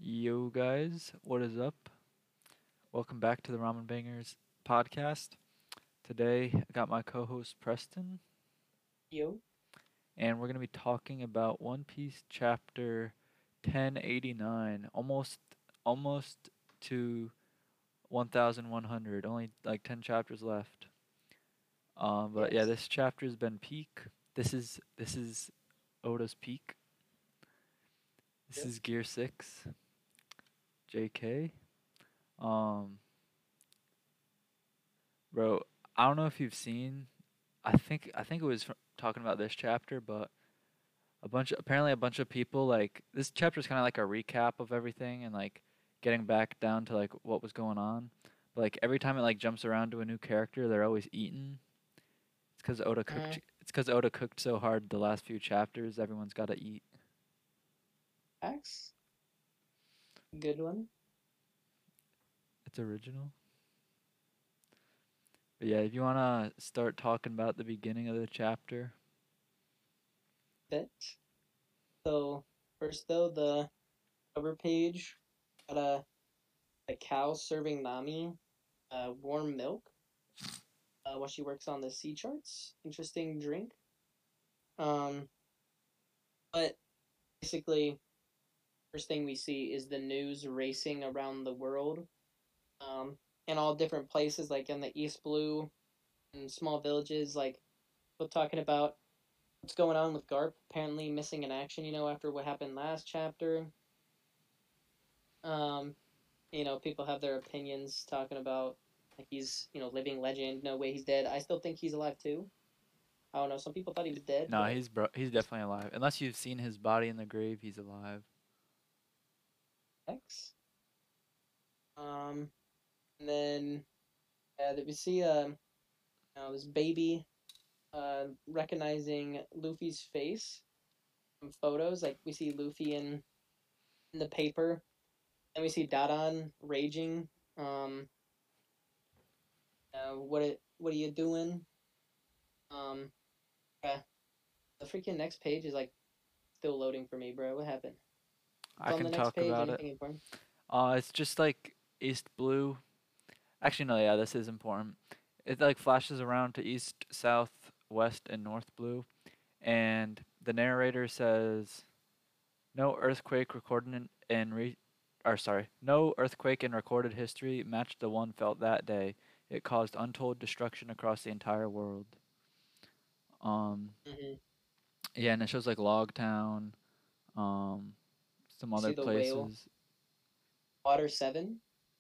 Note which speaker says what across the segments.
Speaker 1: Yo guys, what is up? Welcome back to the Ramen Bangers podcast. Today I got my co-host Preston,
Speaker 2: You?
Speaker 1: and we're going to be talking about One Piece chapter 1089, almost to 1100, only like 10 chapters left. But yeah,
Speaker 2: Yes.
Speaker 1: this chapter has been peak. This is Oda's peak. This
Speaker 2: Yep.
Speaker 1: is Gear 6, JK. Um Bro, I don't know if you've seen. I think it was talking about this chapter, but apparently a bunch of people like this chapter is kind of like a recap of everything and like getting back down to like what was going on. But like every time it like jumps around to a new character, they're always eaten.
Speaker 2: Mm-hmm.
Speaker 1: It's because Oda cooked so hard the last few chapters. Everyone's got to eat.
Speaker 2: X. Good one.
Speaker 1: It's original. But yeah, if you wanna start talking about the beginning of the chapter,
Speaker 2: Bit. So first though, the cover page got a cow serving Nami warm milk while she works on the sea charts. Interesting drink. Um, but basically, first thing we see is the news racing around the world, in all different places, like in the East Blue and small villages, like people talking about what's going on with Garp apparently missing in action, after what happened last chapter. Um, people have their opinions talking about like he's, living legend, no way he's dead. I still think he's alive too. I don't know, some people thought he was dead,
Speaker 1: no,
Speaker 2: but
Speaker 1: he's definitely alive. Unless you've seen his body in the grave, he's alive.
Speaker 2: X. Um, and then we see this baby recognizing Luffy's face from photos. Like we see Luffy in the paper, and we see Dadan raging. Um, what are you doing? Um, yeah, the freaking next page is like still loading for me, bro. What happened? What's
Speaker 1: I
Speaker 2: on
Speaker 1: can
Speaker 2: the next
Speaker 1: talk
Speaker 2: page?
Speaker 1: about it.
Speaker 2: Anything important?
Speaker 1: It's just like East Blue. Actually, no, yeah, this is important. It like flashes around to East, South, West, and North Blue, and the narrator says, "No earthquake recorded no earthquake in recorded history matched the one felt that day. It caused untold destruction across the entire world." Um,
Speaker 2: Mm-hmm.
Speaker 1: yeah, and it shows like Logtown, um, some
Speaker 2: See
Speaker 1: other
Speaker 2: the whale.
Speaker 1: places.
Speaker 2: Water 7.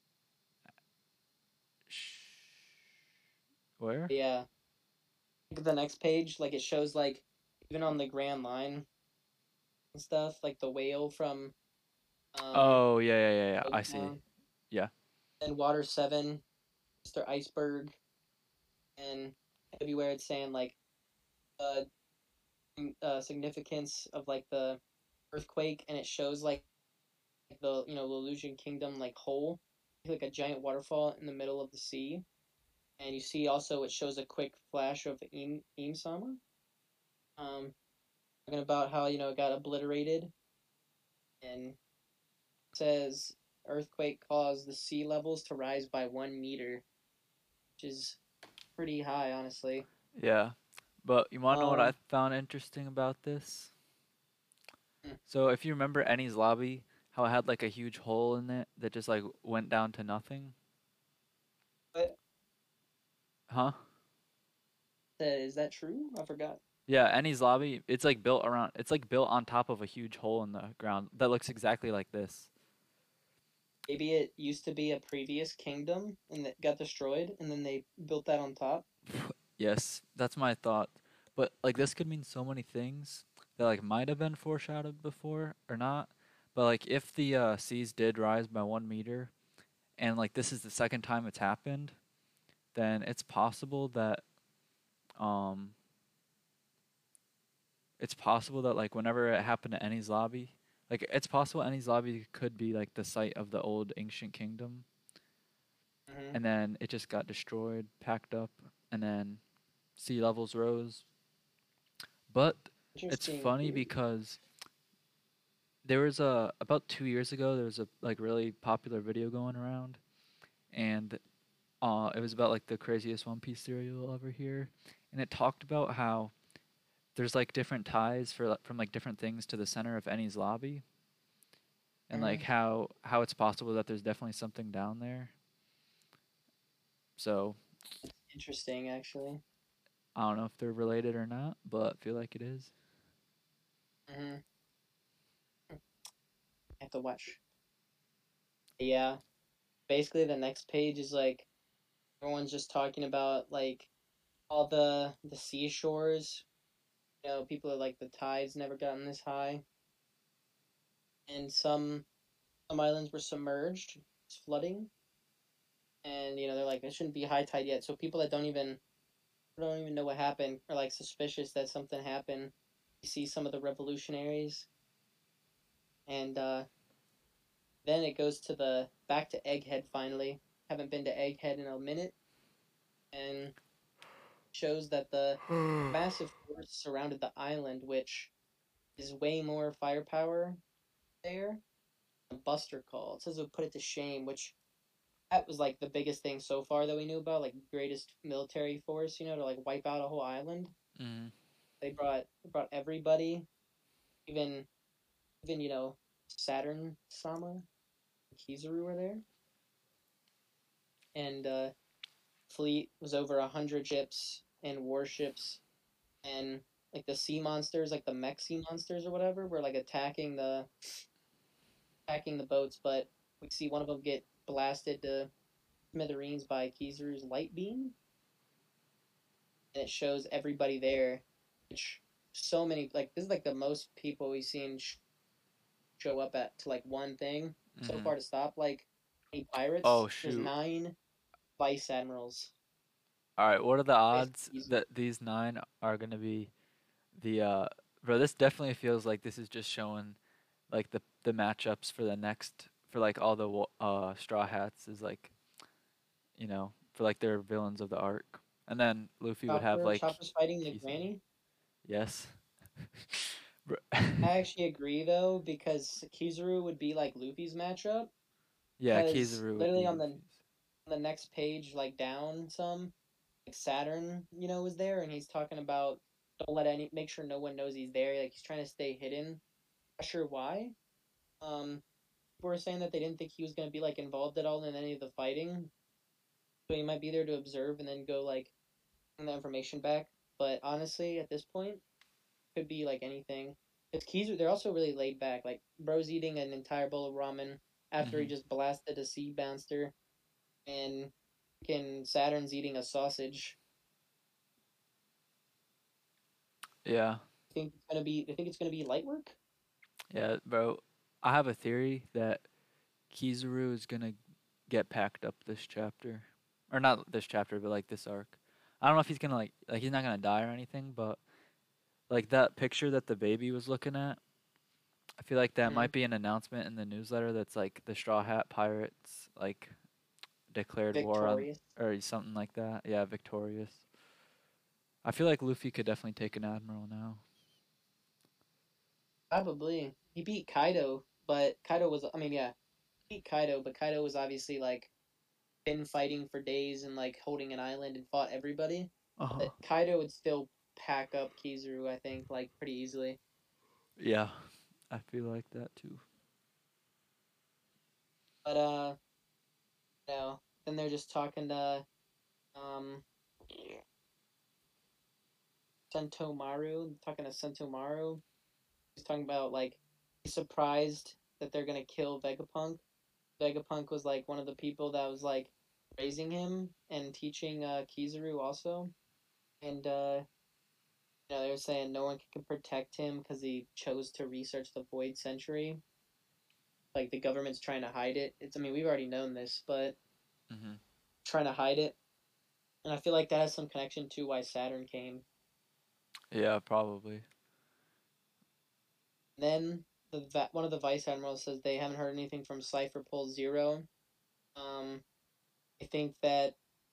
Speaker 1: Where?
Speaker 2: Yeah. The next page, like it shows like even on the Grand Line and stuff, like the whale from um
Speaker 1: Oh yeah, yeah, yeah, yeah. I see.
Speaker 2: Oaktown.
Speaker 1: Yeah.
Speaker 2: And Water 7, Mr. Iceberg, and everywhere it's saying like uh, significance of like the earthquake, and it shows like the the Illusion Kingdom like whole, like a giant waterfall in the middle of the sea. And you see also it shows a quick flash of Im Sama, talking about how it got obliterated, and says earthquake caused the sea levels to rise by 1 meter, which is pretty high, honestly.
Speaker 1: Yeah. But you want to know what I
Speaker 2: Um,
Speaker 1: found interesting about this?
Speaker 2: hmm,
Speaker 1: So if you remember Ennie's lobby, how it had like a huge hole in it that just like went down to nothing?
Speaker 2: but
Speaker 1: Huh?
Speaker 2: is that true? I forgot.
Speaker 1: Yeah, Ennie's lobby, it's like built on top of a huge hole in the ground that looks exactly like this.
Speaker 2: Maybe it used to be a previous kingdom and that got destroyed, and then they built that on top.
Speaker 1: Yes, that's my thought. But like this could mean so many things that like might have been foreshadowed before or not. But like if the seas did rise by 1 meter and like this is the second time it's happened, then um it's possible that like whenever it happened to Ennie's lobby, like it's possible Ennie's lobby could be like the site of the old ancient kingdom,
Speaker 2: Hmm.
Speaker 1: and then it just got destroyed, packed up, and then sea levels rose. But it's
Speaker 2: Interesting
Speaker 1: funny
Speaker 2: theory.
Speaker 1: because there was a about 2 years ago. There was a like really popular video going around, and it was about like the craziest One Piece theory you'll ever hear, and it talked about how there's like different ties from like different things to the center of Eni's lobby, and like
Speaker 2: Hmm.
Speaker 1: how it's possible that there's definitely something down there. So
Speaker 2: Interesting, actually.
Speaker 1: I don't know if they're related or not, but I feel like it is.
Speaker 2: Hmm. I have to watch. Yeah, basically the next page is like everyone's just talking about like all the seashores. You know, people are like the tides never gotten this high, and some islands were submerged, it's flooding, and you know they're like there shouldn't be high tide yet. So people that don't even know what happened are like suspicious that something happened. You see some of the revolutionaries, and then it goes to the back to Egghead finally. Haven't been to Egghead in a minute, and shows that the massive forest surrounded the island, which is way more firepower there. Buster Call. It says it would put it to shame, which that was like the biggest thing so far that we knew about, like greatest military force, to like wipe out a whole island.
Speaker 1: Mm.
Speaker 2: They brought everybody, even Saturn Sama, Kizaru were there, and fleet was over 100 ships and warships, and like the sea monsters, like the mech sea monsters or whatever, were like attacking the boats, but we see one of them get blasted to smithereens by Kizaru's light beam, and it shows everybody there, which so many like this is like the most people we've seen show up at to like one thing so
Speaker 1: Mm-hmm.
Speaker 2: far to stop like any pirates.
Speaker 1: Oh
Speaker 2: There's
Speaker 1: shoot!
Speaker 2: 9 vice admirals.
Speaker 1: All right, what are the odds
Speaker 2: Basically,
Speaker 1: that these nine are gonna be the bro? This definitely feels like this is just showing like the matchups for the next for like all the Straw Hats is like for like their villains of the arc, and then Luffy would have like
Speaker 2: Chopper's fighting the
Speaker 1: Kizaru.
Speaker 2: granny.
Speaker 1: Yes. Bro-
Speaker 2: I actually agree though because Kizaru would be like Luffy's matchup
Speaker 1: yeah,
Speaker 2: because
Speaker 1: Kizaru would
Speaker 2: literally
Speaker 1: be
Speaker 2: on
Speaker 1: Luffy's.
Speaker 2: the next page, like down some, like Saturn, was there, and he's talking about don't let any make sure no one knows he's there. Like he's trying to stay hidden. Not sure why. Um, People were saying that they didn't think he was gonna be like involved at all in any of the fighting, so he might be there to observe and then go like bring the information back. But honestly, at this point, could be like anything. It's keys. They're also really laid back. Like bro's eating an entire bowl of ramen after he
Speaker 1: Hmm.
Speaker 2: just blasted a sea monster, and Saturn's eating a sausage.
Speaker 1: Yeah,
Speaker 2: I think it's gonna be light work.
Speaker 1: yeah, bro. I have a theory that Kizaru is gonna get packed up this chapter, or not this chapter, but like this arc. I don't know if he's gonna like he's not gonna die or anything, but like that picture that the baby was looking at, I feel like that
Speaker 2: Mm-hmm.
Speaker 1: might be an announcement in the newsletter that's like the Straw Hat Pirates like declared war on
Speaker 2: Victorious.
Speaker 1: or something like that. Yeah, victorious. I feel like Luffy could definitely take an admiral now.
Speaker 2: Probably. He beat Kaido, but Kaido was I mean, yeah, he beat Kaido, but Kaido was obviously like been fighting for days and like holding an island and fought everybody.
Speaker 1: Uh huh.
Speaker 2: But Kaido would still pack up Kizaru, I think, like pretty easily.
Speaker 1: Yeah, I feel like that too.
Speaker 2: But then they're just talking to um Sentomaru, talking to Sentomaru. He's talking about like he's surprised that they're gonna kill Vegapunk. Vegapunk was like one of the people that was like raising him and teaching Kizaru also. And they were saying no one can protect him because he chose to research the Void Century. Like the government's trying to hide it. I mean we've already known this, but
Speaker 1: Hmm.
Speaker 2: trying to hide it. And I feel like that has some connection to why Saturn came.
Speaker 1: Yeah, probably.
Speaker 2: Then one of the vice admirals says they haven't heard anything from Cipher Pole Zero. Um, I think that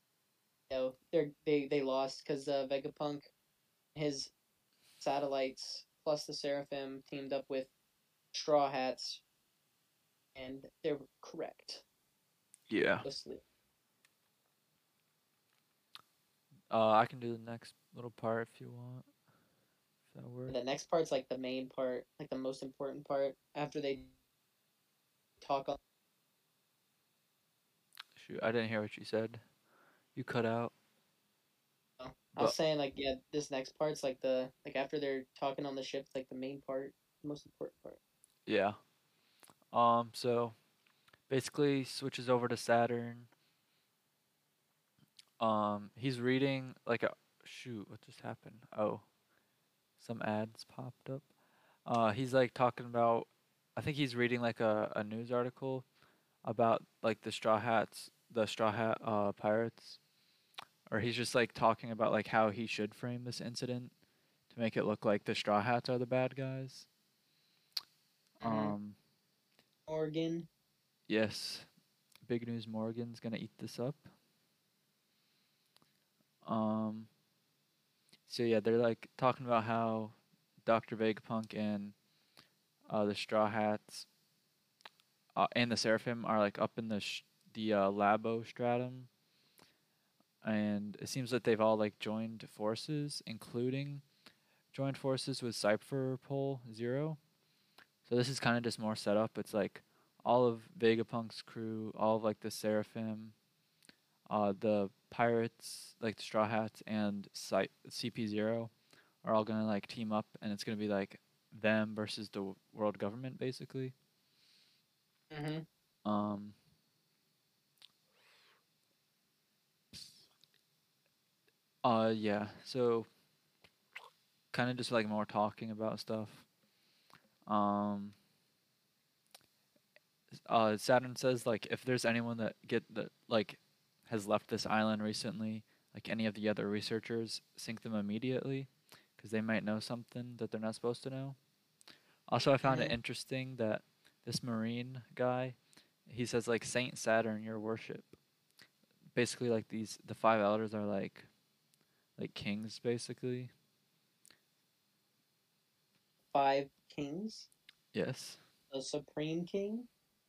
Speaker 2: they lost because Vegapunk, his satellites plus the Seraphim teamed up with Straw Hats, and they were correct.
Speaker 1: Yeah.
Speaker 2: Mostly.
Speaker 1: I can do the next little part if you want. If that
Speaker 2: And
Speaker 1: works.
Speaker 2: the next part's like the main part, like the most important part. After they talk on,
Speaker 1: Shoot, I didn't hear what you said. You cut out.
Speaker 2: I was
Speaker 1: But
Speaker 2: saying like yeah, this next part's like the like after they're talking on the ship, like the main part, the most important part.
Speaker 1: yeah. So basically switches over to Saturn. He's reading like a shoot, what just happened? Oh, some ads popped up. He's like talking about I think he's reading like a news article about like the Straw Hat pirates, or he's just like talking about like how he should frame this incident to make it look like the Straw Hats are the bad guys.
Speaker 2: Mm-hmm.
Speaker 1: Um,
Speaker 2: Morgan.
Speaker 1: yes, Big News Morgan's gonna eat this up. Um, so yeah, they're like talking about how Dr. Vegapunk and the Straw Hats and the Seraphim are like up in the Labo stratum, and it seems that they've all like joined forces, including joined forces with Cypherpole Zero. So this is kind of just more set up. It's like all of Vegapunk's crew, all of like the Seraphim, the pirates, like the Straw Hats, and CP0 are all gonna like team up, and it's gonna be like them versus the world government, basically.
Speaker 2: Mm-hmm.
Speaker 1: Um, yeah. So kind of just like more talking about stuff. Um, Saturn says like if there's anyone that like has left this island recently, like any of the other researchers, sink them immediately, because they might know something that they're not supposed to know. Also, I found it
Speaker 2: Mm-hmm.
Speaker 1: interesting that this Marine guy, he says like Saint Saturn, your worship. Basically, like the five elders are like kings, basically.
Speaker 2: 5 kings.
Speaker 1: Yes,
Speaker 2: The Supreme King.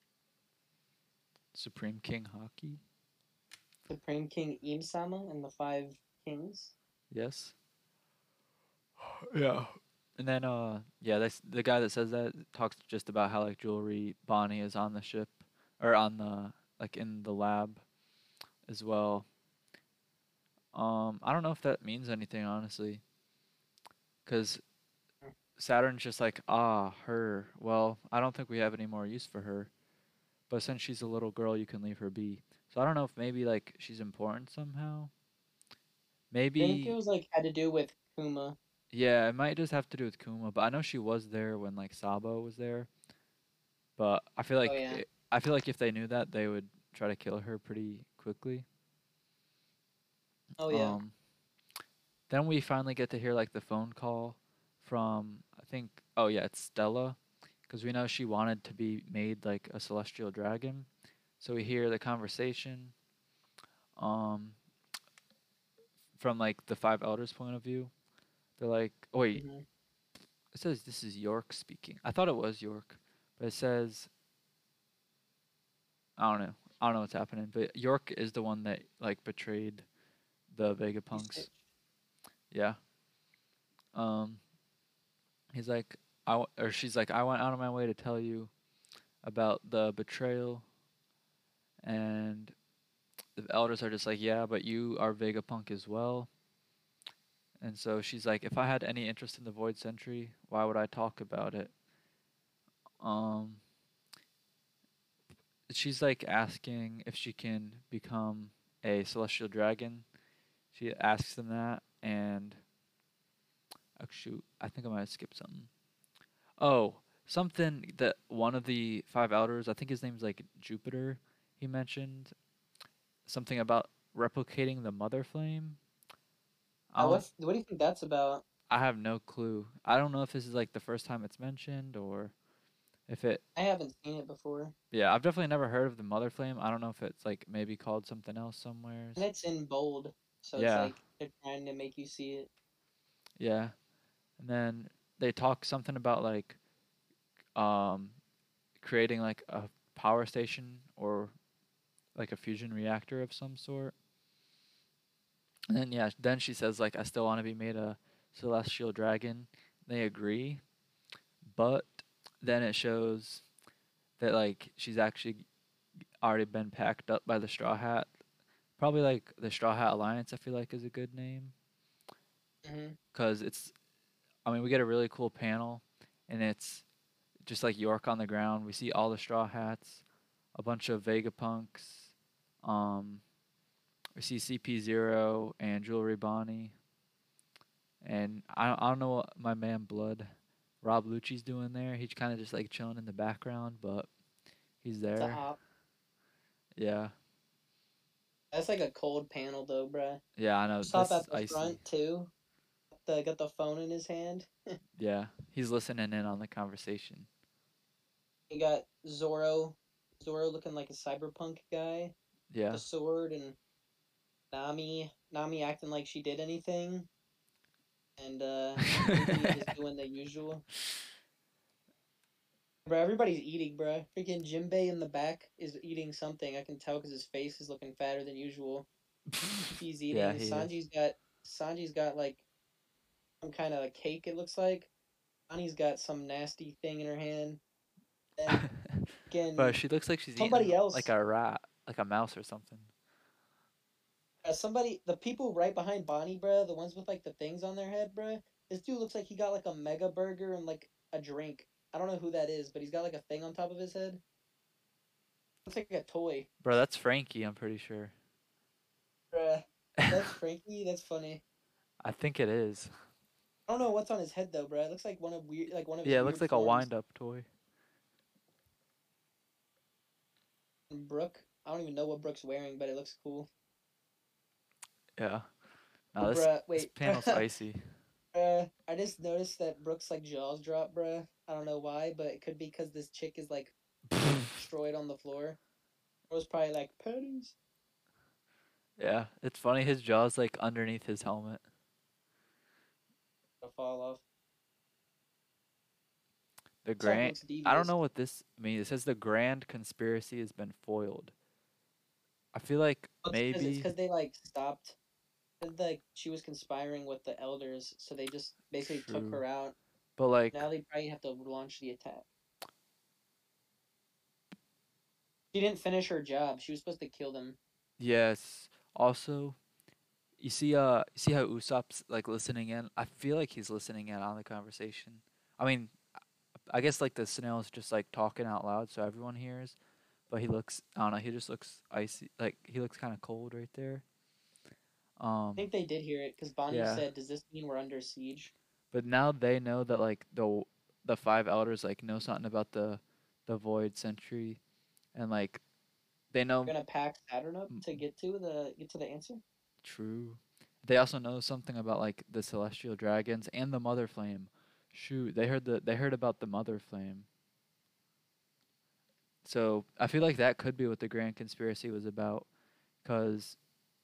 Speaker 1: Supreme King Hockey.
Speaker 2: Supreme King Im-sama and the 5 kings.
Speaker 1: Yes. Yeah. And then yeah, that's the guy that says that talks just about how like jewelry Bonnie is on the ship or on the like in the lab as well. I don't know if that means anything honestly, cuz Saturn's just like, "Ah, her. Well, I don't think we have any more use for her. But since she's a little girl, you can leave her be." So I don't know if maybe like she's important somehow.
Speaker 2: I think it
Speaker 1: Maybe
Speaker 2: was like had to do with Kuma.
Speaker 1: yeah, it might just have to do with Kuma, but I know she was there when like Sabo was there. But
Speaker 2: Oh yeah.
Speaker 1: I feel like if they knew that, they would try to kill her pretty quickly.
Speaker 2: Oh yeah.
Speaker 1: Um, then we finally get to hear like the phone call from I think oh yeah, it's Stella, because we know she wanted to be made like a celestial dragon. So we hear the conversation um from like the five elders' point of view. They're like, oh wait,
Speaker 2: Mm-hmm.
Speaker 1: it says this is York speaking. I thought it was York, but it says I don't know. I don't know what's happening, but York is the one that like betrayed the
Speaker 2: He
Speaker 1: Vegapunks.
Speaker 2: snitched.
Speaker 1: Yeah. Um, he's like, or she's like, I went out of my way to tell you about the betrayal, and the elders are just like, yeah, but you are Vegapunk as well. And so she's like, if I had any interest in the Void Sentry, why would I talk about it? Um, she's like asking if she can become a celestial dragon. She asks them that, and oh shoot, I think I might have skipped something. Oh, something that one of the five elders, I think his name's like Jupiter, he mentioned something about replicating the mother flame. I don't
Speaker 2: What do you think that's about?
Speaker 1: I have no clue. I don't know if this is like the first time it's mentioned or if it
Speaker 2: I haven't seen it before.
Speaker 1: yeah, I've definitely never heard of the mother flame. I don't know if it's like maybe called something else
Speaker 2: And
Speaker 1: somewheres.
Speaker 2: it's in bold, so it's
Speaker 1: Yeah.
Speaker 2: like they're trying to make you see it.
Speaker 1: Yeah. And then they talk something about like um, creating like a power station or like a fusion reactor of some sort. And then yeah, then she says like I still want to be made a celestial dragon. They agree, but then it shows that like she's actually already been packed up by the Straw Hat. Probably like the Straw Hat Alliance. I feel like is a good name
Speaker 2: Hmm.
Speaker 1: because it's. I mean, we get a really cool panel, and it's just like York on the ground. We see all the Straw Hats, a bunch of Vegapunks. Um, we see CP0 and Jewelry Bonnie, and I don't know what my man Blood, Rob Lucci's doing there. He's kind of just like chilling in the background, but he's
Speaker 2: It's a
Speaker 1: there.
Speaker 2: op.
Speaker 1: Yeah,
Speaker 2: That's like a cold panel though, bruh.
Speaker 1: yeah, I know.
Speaker 2: Stop
Speaker 1: This is
Speaker 2: at the
Speaker 1: icy.
Speaker 2: front too. Got the phone in his hand.
Speaker 1: Yeah, he's listening in on the conversation.
Speaker 2: You got Zoro looking like a cyberpunk guy with
Speaker 1: Yeah.
Speaker 2: the sword, and Nami acting like she did anything, and Luffy just doing the usual. Bro, everybody's eating, bro. Freaking Jinbei in the back is eating something. I can tell because his face is looking fatter than usual. He's
Speaker 1: Yeah,
Speaker 2: eating.
Speaker 1: he is.
Speaker 2: Sanji's got like some kind of cake. It looks like. Annie's got some nasty thing in her hand. And
Speaker 1: Bro,
Speaker 2: again,
Speaker 1: she looks like she's eating
Speaker 2: somebody
Speaker 1: like
Speaker 2: else,
Speaker 1: a rat, like a mouse or something.
Speaker 2: the people right behind Bonnie, bruh, the ones with like the things on their head, bruh. This dude looks like he got like a mega burger and like a drink. I don't know who that is, but he's got like a thing on top of his head. Looks like a toy,
Speaker 1: Bro, that's Frankie, I'm pretty sure.
Speaker 2: bruh. That's Frankie. That's funny.
Speaker 1: I think it is.
Speaker 2: I don't know what's on his head though, bruh. It looks like one of his
Speaker 1: Yeah, it looks
Speaker 2: weird
Speaker 1: like a
Speaker 2: forms.
Speaker 1: wind up toy.
Speaker 2: And Brooke, I don't even know what Brooke's wearing, but it looks cool.
Speaker 1: Yeah.
Speaker 2: Oh,
Speaker 1: No,
Speaker 2: bruh,
Speaker 1: this
Speaker 2: wait.
Speaker 1: panel's icy.
Speaker 2: I just noticed that Brooke's like jaws drop, bruh. I don't know why, but it could be because this chick is like destroyed on the floor. It was probably like pennies
Speaker 1: Yeah, it's funny his jaw's like underneath his helmet.
Speaker 2: to fall off.
Speaker 1: The
Speaker 2: Sop
Speaker 1: grand
Speaker 2: looks
Speaker 1: I don't
Speaker 2: devious.
Speaker 1: know what this means. It says the grand conspiracy has been foiled. I feel like
Speaker 2: It's
Speaker 1: maybe
Speaker 2: because they like stopped. Like she was conspiring with the elders, so they just basically took
Speaker 1: true.
Speaker 2: her out.
Speaker 1: But like
Speaker 2: Now they probably have to launch the attack. She didn't finish her job. She was supposed to kill them.
Speaker 1: yes. Also, you see how Usopp's like listening in? I feel like he's listening in on the conversation. I mean, I guess like the snail's just like talking out loud so everyone hears, but he looks I don't know, he just looks icy like he looks kind of cold right there.
Speaker 2: I think they did hear it because Bonnie
Speaker 1: Yeah.
Speaker 2: said, "Does this mean we're under siege?"
Speaker 1: But now they know that like the five elders like know something about the void century and like they know
Speaker 2: We're gonna pack Saturn up to get to the answer.
Speaker 1: true. They also know something about like the celestial dragons and the mother flame. Shoot, they heard about the mother flame. So I feel like that could be what the grand conspiracy was about, because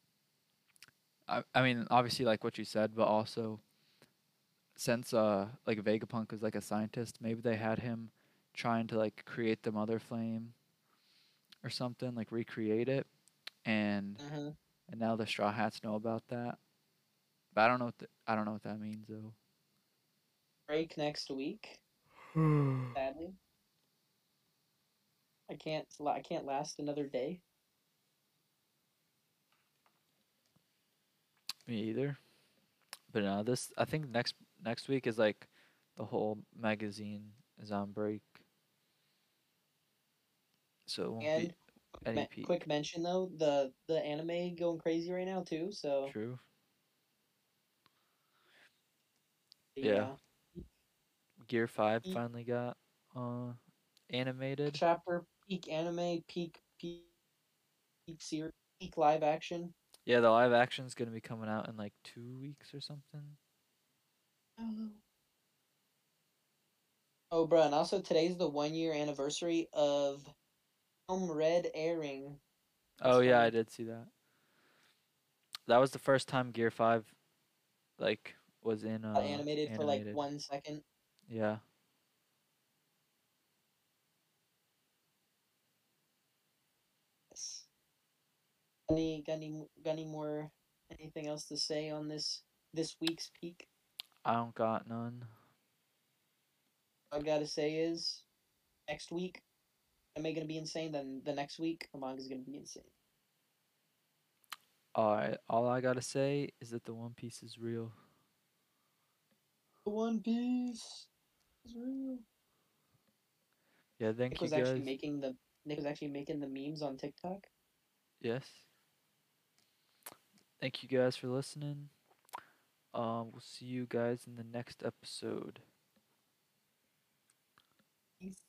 Speaker 1: I mean obviously like what you said, but also since like Vegapunk is like a scientist, maybe they had him trying to like create the mother flame or something, like recreate it, and
Speaker 2: Mm-hmm.
Speaker 1: and now the Straw Hats know about that. But I don't know I don't know what that means though.
Speaker 2: Break next week. Sadly, I can't last another day.
Speaker 1: Me either. But no, this I think next week is like the whole magazine is on break, so it won't be
Speaker 2: And
Speaker 1: any peak.
Speaker 2: quick mention though, the anime going crazy right now too. So
Speaker 1: True. Yeah.
Speaker 2: yeah,
Speaker 1: Gear 5
Speaker 2: peak
Speaker 1: finally got uh animated.
Speaker 2: chapter, peak anime, peak series, peak live action.
Speaker 1: Yeah, the live action's gonna be coming out in like 2 weeks or something.
Speaker 2: Oh, oh, bro, and also today's the 1 year anniversary of Film Red airing. That's
Speaker 1: Oh yeah, I
Speaker 2: funny.
Speaker 1: did see that. That was the first time Gear 5 like was in
Speaker 2: Got animated for like
Speaker 1: animated.
Speaker 2: 1 second.
Speaker 1: Yeah.
Speaker 2: Got any more anything else to say on this week's peak?
Speaker 1: I don't got none.
Speaker 2: All I gotta say is next week anime gonna be insane. Then the next week the manga's gonna be insane.
Speaker 1: Alright, all I gotta say is that the One Piece is real.
Speaker 2: One Piece is real.
Speaker 1: Yeah, thank
Speaker 2: Nick
Speaker 1: you
Speaker 2: was actually
Speaker 1: guys.
Speaker 2: making the Nick was actually making the memes on TikTok.
Speaker 1: Yes. Thank you guys for listening. We'll see you guys in the next episode.
Speaker 2: Peace.